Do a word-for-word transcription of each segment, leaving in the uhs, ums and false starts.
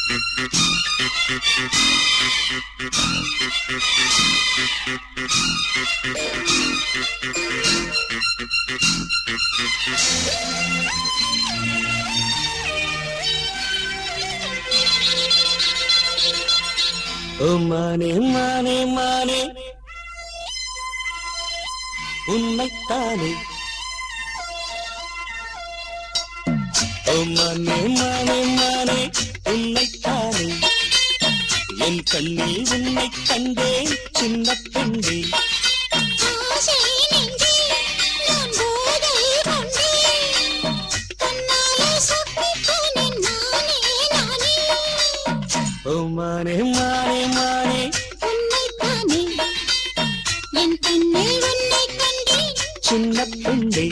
ஓ மானே மானே மானே உன்னைத்தானே ஓ மானே மானே மானே உன்னைத்தானே என் கண்ணில் உன்னை கண்டேன் சின்ன பெண்ணே ஓ மானே மானே மானே உன்னைத்தானே என் கண்ணில் உன்னை கண்டேன் சின்ன பெண்ணே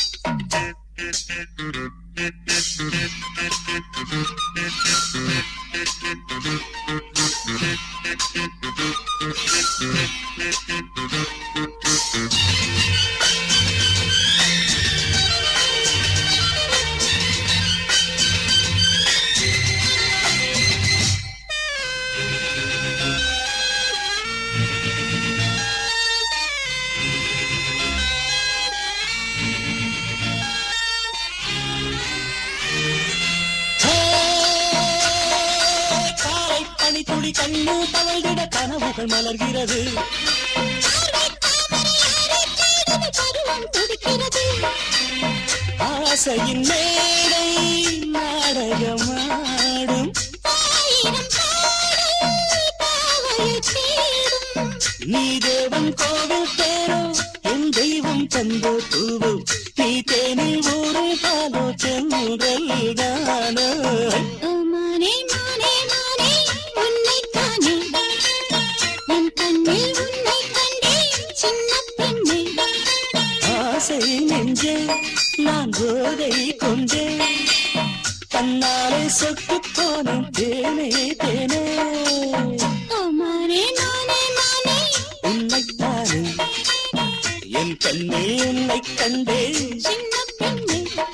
துளி கண்ணு தவழ்கிட கனவுகள் மலர்கிறது ஆசையின் மேடை நாடகமாடும் நீ தேவன் கோவில் தேரோ என் தெய்வம் தந்த பூவோ நீ தேனில் ஊரும் பாலோ சென்றல் தானோ நெஞ்சே நான் போதை கொண்டே தன்னாலே சொத்து போனேன் தேனே தேனே உன்னைத்தானே என் கண்ணே உன்னை கண்டே சின்ன பெண்ணே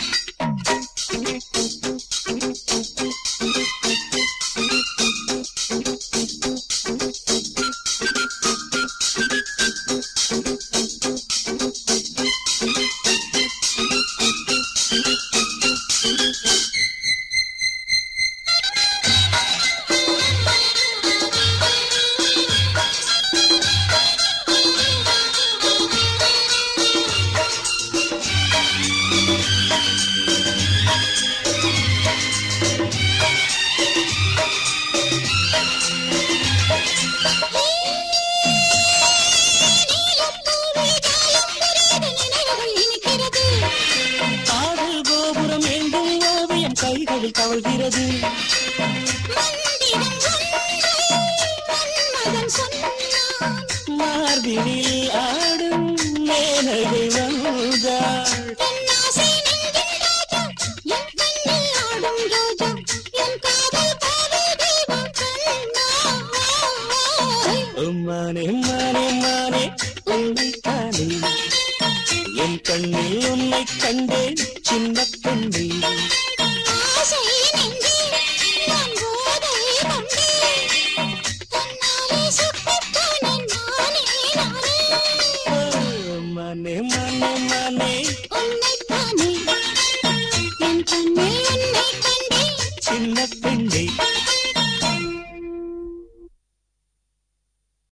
கைகளில் தவழ்கிறது மார்பினில் ஆடும் மேனகை வந்தாள் மானே மானே மானே உன்னைத்தானே என் கண்ணில் உன்னை கண்டேன் சின்ன பெண்ணே மானே மானே மானே உன்னைத்தானே என் கண்ணில் உன்னை கண்டேன் சின்ன பெண்ணே